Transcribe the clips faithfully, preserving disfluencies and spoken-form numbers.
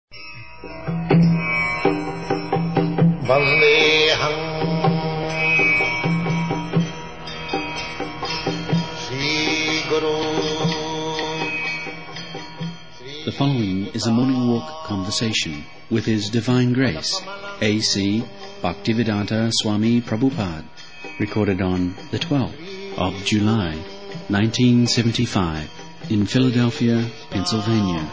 Vandeham Sri Guru. The following is a morning walk conversation with His Divine Grace, A C Bhaktivedanta Swami Prabhupada, recorded on the twelfth of July, nineteen seventy-five, in Philadelphia, Pennsylvania.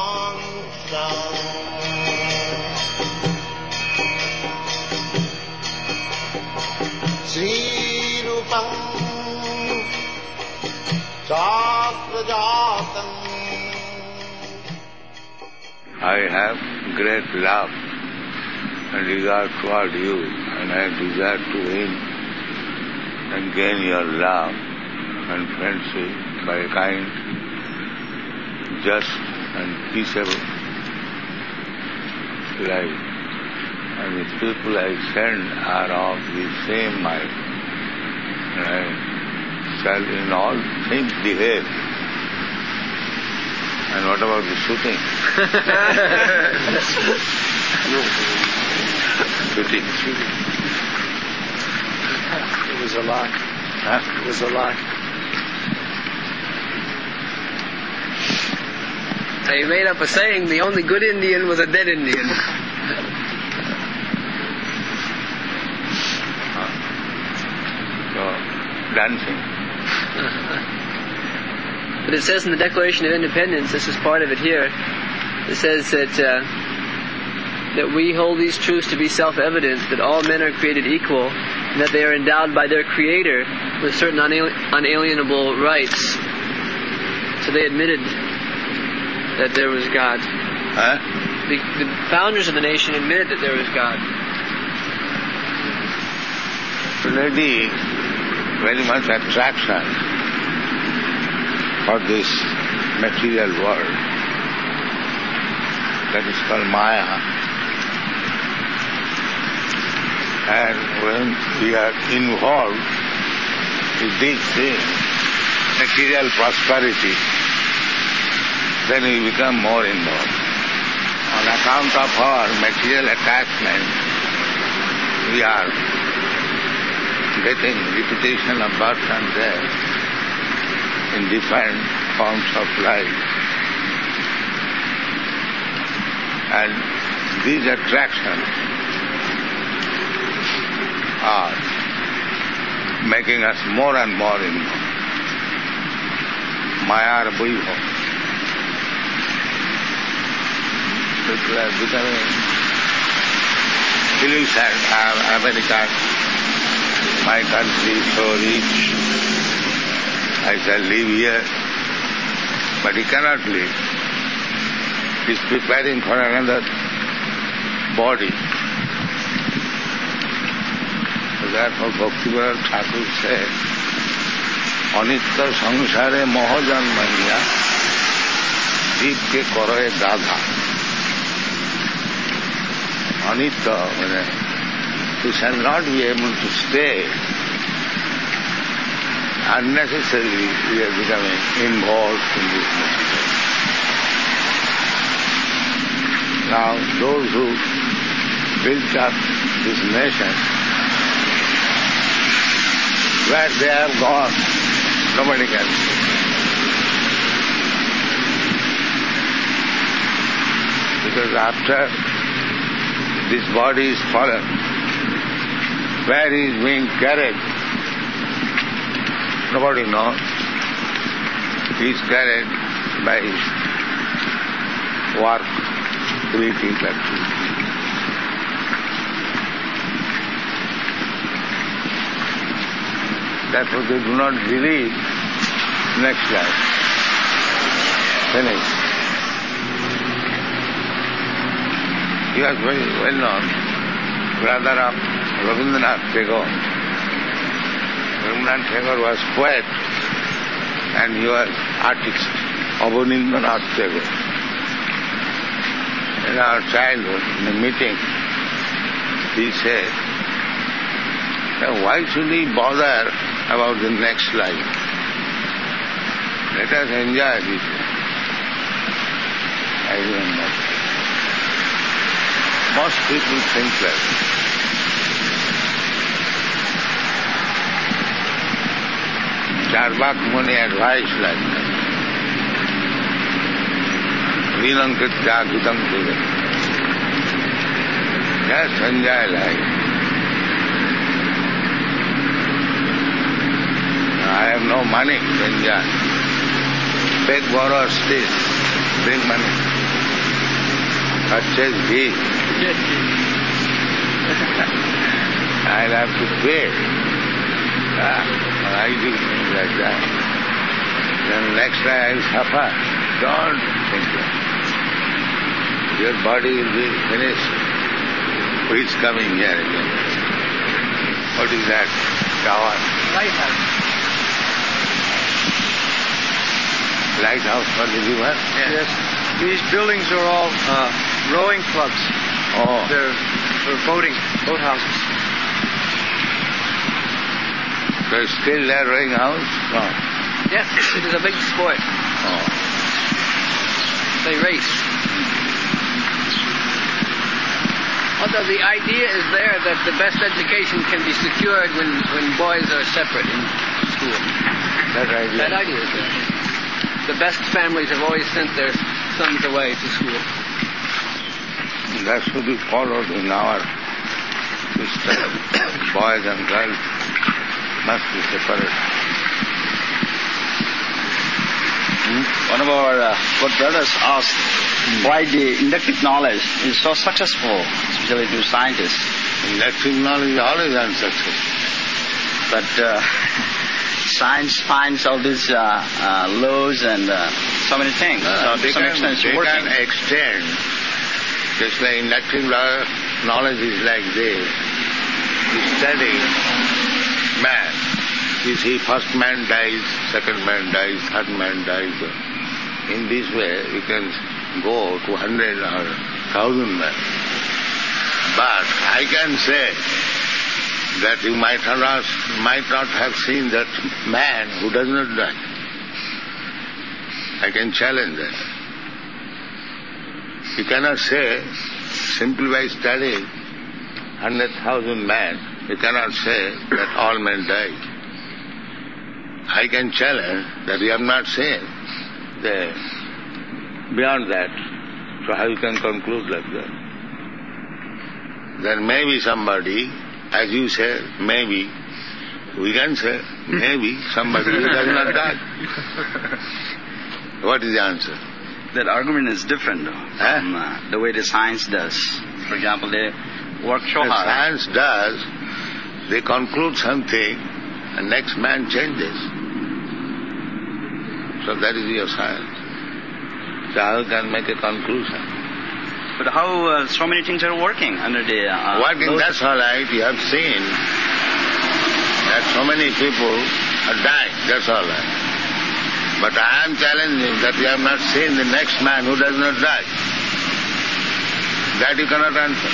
I have great love and regard toward you, and I desire to win and gain your love and friendship by a kind, just and peaceable life. And the people I send are of the same mind, and I shall in all things behave. And what about the shooting? shooting, shooting. It was a lie. Huh? It was a lie. He made up a saying, the only good Indian was a dead Indian. Huh? So, dancing. But it says in the Declaration of Independence, this is part of it here, it says that uh, that we hold these truths to be self-evident, that all men are created equal, and that they are endowed by their Creator with certain unal- unalienable rights. So they admitted that there was God. Huh? The, the founders of the nation admitted that there was God. Already very much attraction for this material world. That is called Maya. And when we are involved with this thing, material prosperity, then we become more involved. On account of our material attachment, we are getting repetition of birth and death in different forms of life. And these attractions are making us more and more involved. Maya Buiho. People are becoming illusioned. America, my country is so rich, I shall live here. But he cannot live. He is preparing for another body. So therefore Bhaktivedanta Thakur said, Anitya sangsare mohajan maniya jivke koroe gadha. Anitya, he shall not be able to stay. Unnecessarily we are becoming involved in this material. Now those who built up this nation, where they have gone, nobody can say. Because after this body is fallen, where he is being carried, nobody knows. He is carried by his work, creative activity. Therefore they do not believe next life. Finish. He was very well known, brother of Rabindranath Tagore. Rabindranath Tagore was poet and he was artist, Abanindranath Tagore. In our childhood, in a meeting, he said, why should we bother about the next life? Let us enjoy this life. I remember. Most people think like that. Charvak Muni advised like that. Nilankit jagitam kudam. Just enjoy life. I have no money to enjoy. Beg, borrow, steal, bring money. Purchase ghee. I'll have to pay. Ah, I do things like that. Then next time I'll suffer. Don't think that. Your body will be finished. Who is coming here again? What is that? Tower? Lighthouse. Lighthouse for the river? Yes. These buildings are all uh, rowing clubs. Oh. They're for boating, boat houses. There's still there rowing house? No. Yes, it is a big sport. Oh. They race. Although the idea is there that the best education can be secured when, when boys are separate in school. That idea. That idea is there. The best families have always sent their sons away to school. That should be followed in our system. Boys and girls must be separate. One of our uh, good brothers asked why the inductive knowledge is so successful, especially to scientists. Inductive knowledge is always unsuccessful. But uh, science finds all these uh, uh, laws and uh, so many things. Uh, so they to some can, extent it's they working. can extend. Just like inductive knowledge is like this. You study man. You see, first man dies, second man dies, third man dies. In this way, you can go to hundred or thousand men. But I can say that you might not, might not have seen that man who does not die. I can challenge that. You cannot say, simply by studying hundred thousand men, you cannot say that all men die. I can challenge that you have not seen the beyond that. So how you can conclude like that? Then maybe somebody, as you say, maybe, we can say, maybe somebody who does not die. What is the answer? That argument is different though, Huh? from uh, the way the science does. For example, they work so The hard. science does, they conclude something, and next man changes. So that is your science. So how can make a conclusion? But how uh, so many things are working under the... Uh, Working, laws? that's all right. You have seen that so many people are dying. That's all right. But I am challenging that you have not seen the next man who does not die. That you cannot answer.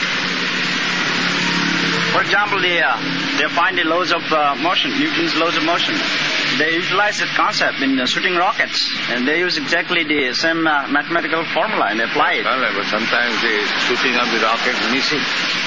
For example, they, uh, they find the laws of uh, motion, Newton's laws of motion. They utilize that concept in uh, shooting rockets, and they use exactly the same uh, mathematical formula and apply it. Well, but sometimes the shooting of the rocket is missing.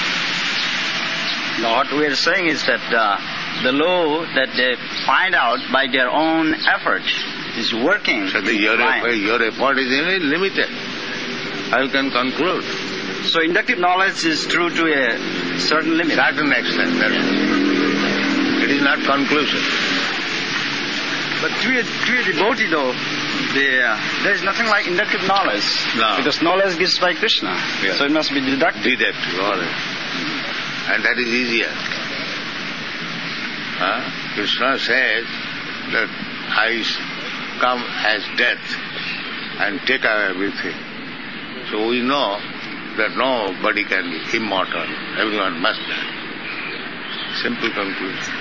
Now, what we are saying is that uh, the law that they find out by their own effort is working. So the, in your, mind. effort, your effort is very limited. How you can conclude? So inductive knowledge is true to a certain limit. Certain extent. That it is not conclusive. But to a, to a devotee though, the, uh, there is nothing like inductive knowledge. No. Because knowledge gives by Krishna. Yeah. So it must be deductive. Deductive, all right. And that is easier. Huh? Krishna says that I come as death and take away everything. So we know that nobody can be immortal. Everyone must die. Simple conclusion.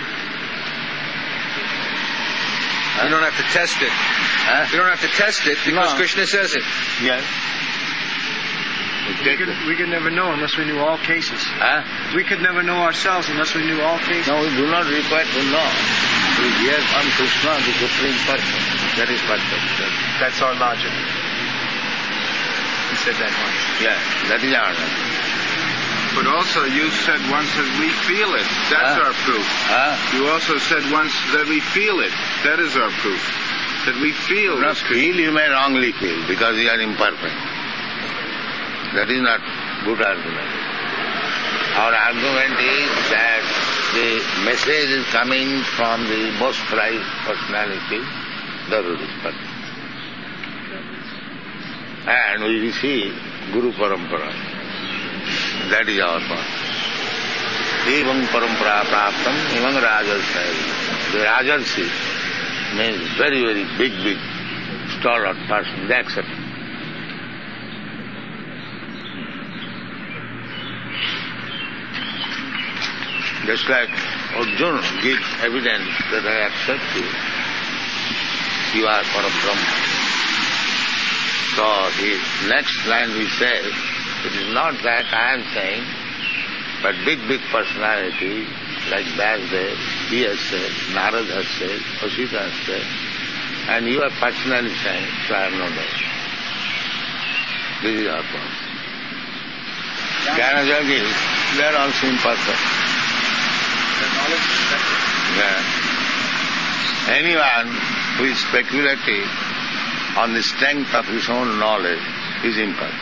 You don't have to test it. Huh? You don't have to test it because No. Krishna says it. Yes. We We take could, the- we could never know unless we knew all cases. Huh? We could never know ourselves unless we knew all cases. No, we do not require to know. We hear from Krishna, the Supreme Person. That is perfect. That's our logic. He said that once. Yeah, that is our logic. But also you said once that we feel it. That's Huh? our proof. Huh? You also said once that we feel it. That is our proof. That we feel Not this feel, you may wrongly feel because you are imperfect. That is not good argument. Our argument is that the message is coming from the most prized personality, the Rupa. And we receive Guru Parampara. That is our point. Evam Parampara Praptam, Evam Rajarsi. The Rajarsi means very, very big, big, stalwart person. They accept it. Just like Arjuna gives evidence that I accept you, you are Parabrahma. So his next line he says, it is not that I am saying, but big, big personality like Vyasdev, he has said, Narad has said, Vasudha has said, and you are personally saying, so I have no doubt. This is our point. Jnanayogis, they are also imperfect. Yeah. Anyone who is speculative on the strength of his own knowledge is imperfect.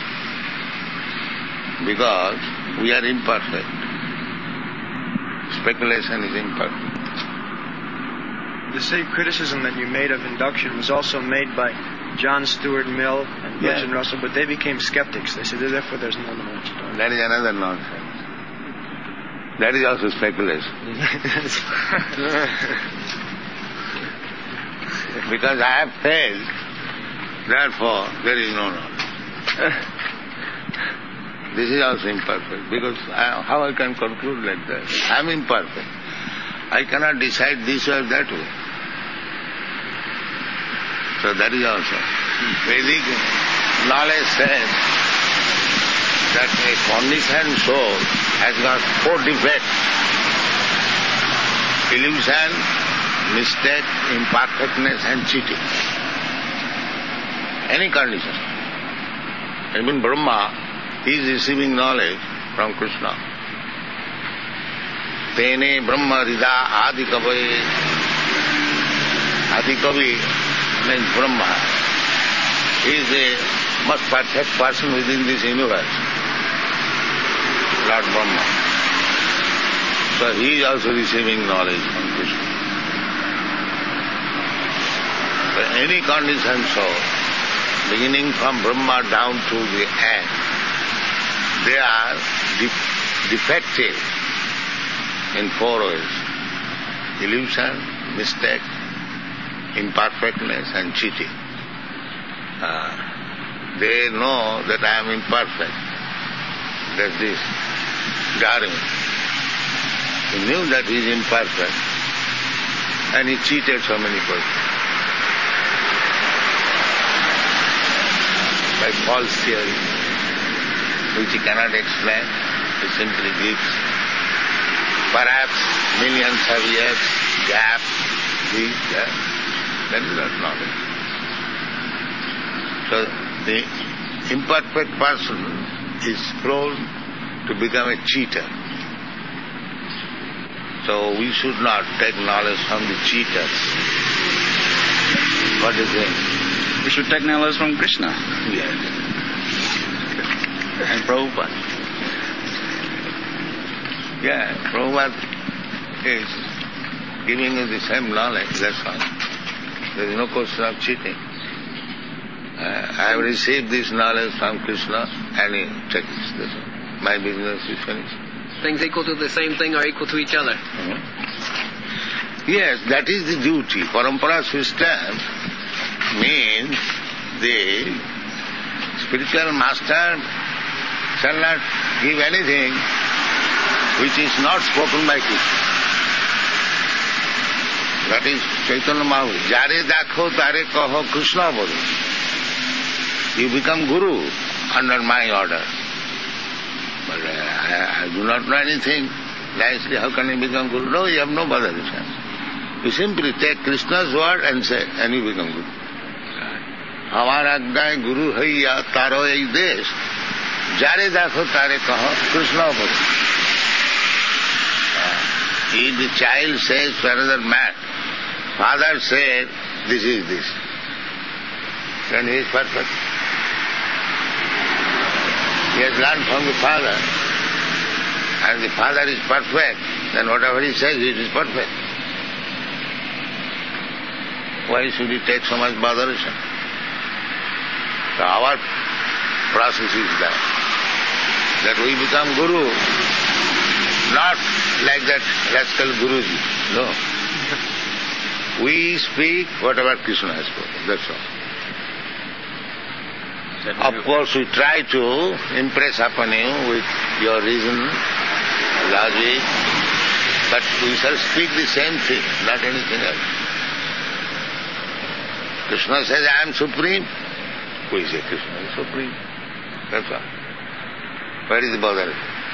Because we are imperfect. Speculation is imperfect. The same criticism that you made of induction was also made by John Stuart Mill and Bertrand Yeah. Russell, but they became skeptics. They said, therefore there's no knowledge. That is another nonsense. That is also speculation. Because I have failed, therefore there is no knowledge. This is also imperfect, because I, how I can conclude like that? I am imperfect. I cannot decide this or that way. So that is also. Vedic knowledge says that a conditioned soul has got four defects: illusion, mistake, imperfectness and cheating. Any condition. Even Brahma, he is receiving knowledge from Krishna. Tene Brahma Rida Adi Kavi. Adi Kavi means Brahma. He is the most perfect person within this universe. Lord Brahma. So he is also receiving knowledge from Krishna. So any conditioned soul, beginning from Brahma down to the end, they are de- defective in four ways: illusion, mistake, imperfectness and cheating. Uh, they know that I am imperfect. That's this. Darwin. He knew that he is imperfect and he cheated so many persons by false theory, which he cannot explain. He simply gives perhaps millions of years gap, this, that. That is not knowledge. So the imperfect person is prone to become a cheater. So we should not take knowledge from the cheaters. What is it? We should take knowledge from Krishna Yes. and Prabhupada. Yeah, Prabhupada is giving you the same knowledge, that's all. There is no question of cheating. Uh, I have received this knowledge from Krishna and he takes this. My business is finished. Things equal to the same thing are equal to each other. Mm-hmm. Yes, that is the duty. Parampara system means the spiritual master shall not give anything which is not spoken by Krishna. That is Chaitanya Mahaprabhu. Jare dakho tare kaho Krishna bolu. You become Guru under my order. But uh, I, I do not know anything. Nicely, how can I become Guru? No, you have no other chance. You simply take Krishna's word and say, and you become Guru. Hamara agnaye Guru haiya taro ei desh. Jare dakho tare kaho, Krishna bolo. If the child says to another man, father said, this is this, then he is perfect. He has learned from the father, and the father is perfect, then whatever he says, it is perfect. Why should he take so much botheration? So our process is that, that we become guru, not like that rascal Guruji, no. We speak whatever Krishna has spoken, that's all. Of course, we try to impress upon you with your reason, logic, but we shall speak the same thing, not anything else. Krishna says, I am supreme. We say Krishna is supreme. That's all. Where is the bother?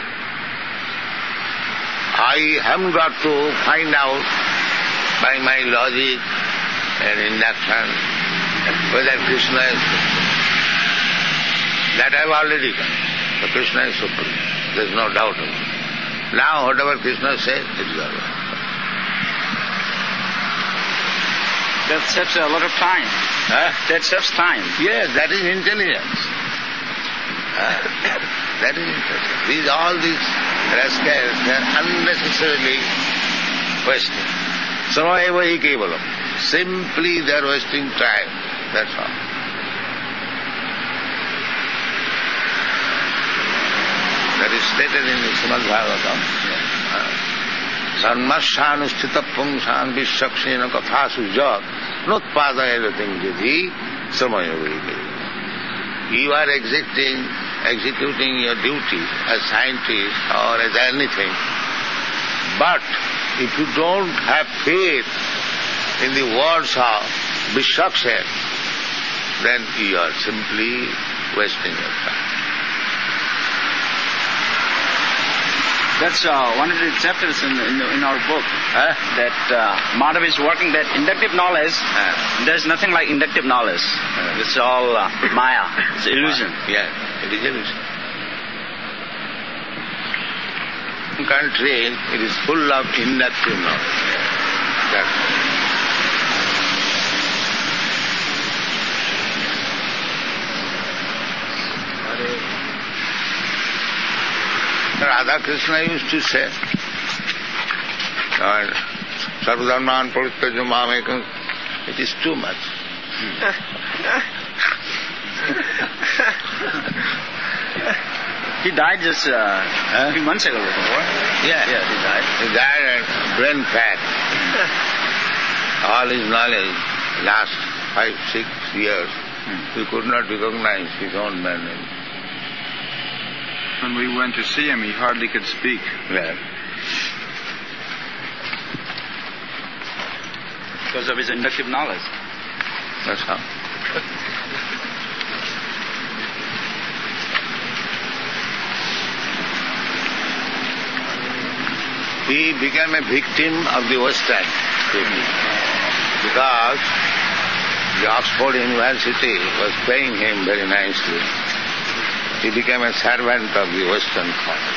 I haven't got to find out by my logic and induction whether Krishna is supreme. That I have already done. So Krishna is supreme. There is no doubt of it. Now whatever Krishna says, it is all right. That saves a lot of time. Huh? That saves time. Yes, that is intelligence. Huh? That is intelligence. These, all these rascals, they are unnecessarily wasting. Sarvaiva hi kevalam. Simply they are wasting time. That's all. That is stated in the Srimad Bhagavatam. Sanmashanusthita pungshan vishakshena kathasu jat nutpadaya tingjati samayogi. You are executing, executing your duty as scientist or as anything, but if you don't have faith in the words of Vishakshena, then you are simply wasting your time. That's uh, one of the chapters in, in, in our book, huh? that uh, Madhav is working that inductive knowledge, uh, there's nothing like inductive knowledge. Uh, it's all uh, Maya, it's illusion. Yeah, it is illusion. In country, it is full of inductive knowledge. That's Radha Krishna used to say, Sarvadharman Parityajya Mamekam, it is too much. He died just uh, huh? a few months ago. Yeah. Yeah, he died. He died at brain fat. All his knowledge, last five, six years, hmm. he could not recognize his own memory. When we went to see him, he hardly could speak. Yeah. Because of his inductive knowledge. That's how. He became a victim of the Western people because the Oxford University was paying him very nicely. He became a servant of the Western college.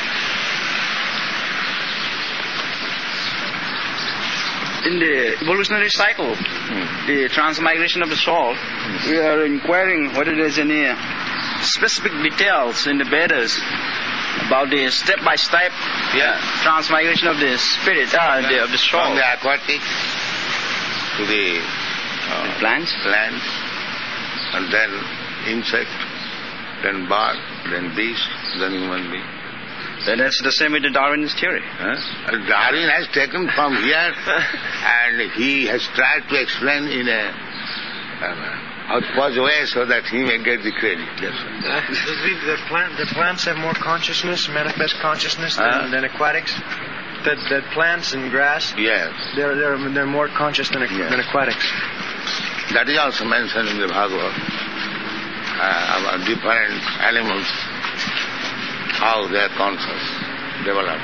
In the evolutionary cycle, hmm. the transmigration of the soul, hmm. we are inquiring whether there is any specific details in the Vedas about the step-by-step yeah. transmigration of the spirit, uh, the, of the soul. From the aquatic to the, uh, the plants, plants, and then insect, then bird, then beast, then human being. Then that's the same with the Darwin's theory. Huh? Darwin has taken from here and he has tried to explain in a uh, outpost way so that he may get the credit. That's right. Uh, the, plant, the plants have more consciousness, manifest consciousness than, huh? than aquatics? That, that plants and grass, yes. they're, they're, they're more conscious than, yes. than aquatics. That is also mentioned in the Bhagavad uh, about different animals, how they are conscious, developed.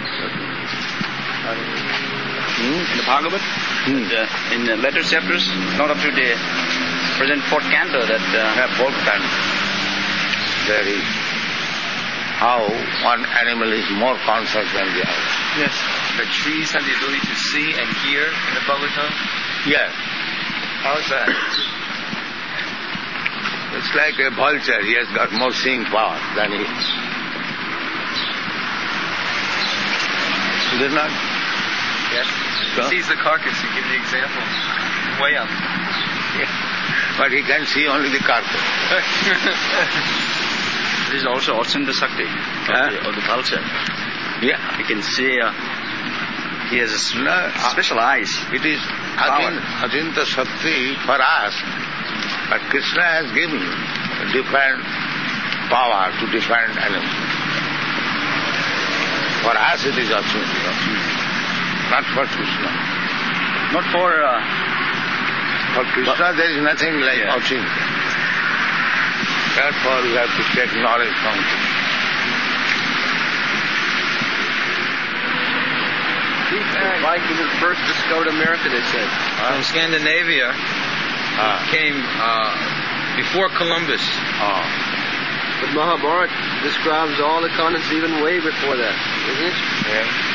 Hmm? In the Bhagavad, hmm. the, in the later chapters, not up to the present fourth canto, that... Uh, yeah, fourth canto. There is. how one animal is more conscious than the other. Yes. The trees have the ability to see and hear in the Bhagavatam? Yes. How is that? It's like a vulture. He has got more seeing power than he. Is it not? Yes. So? He sees the carcass. You give the example. Way up. Yeah. But he can see only the carcass. This is also Achinta Shakti of, Huh? the, of the vulture. Yeah. You can see, uh, he has a s- No, special eyes. It is Power. Achinta Shakti for us, but Krishna has given different power to different animals. For us it is Achinta, not for Krishna. Not for... Uh, For Krishna there is nothing like Yeah. Achinta. Therefore we have to take knowledge from Krishna. Vikings first discovered America, they said. From Scandinavia Ah. came uh, before Columbus. Ah. But Mahabharata describes all the continents even way before that, isn't it? Yeah.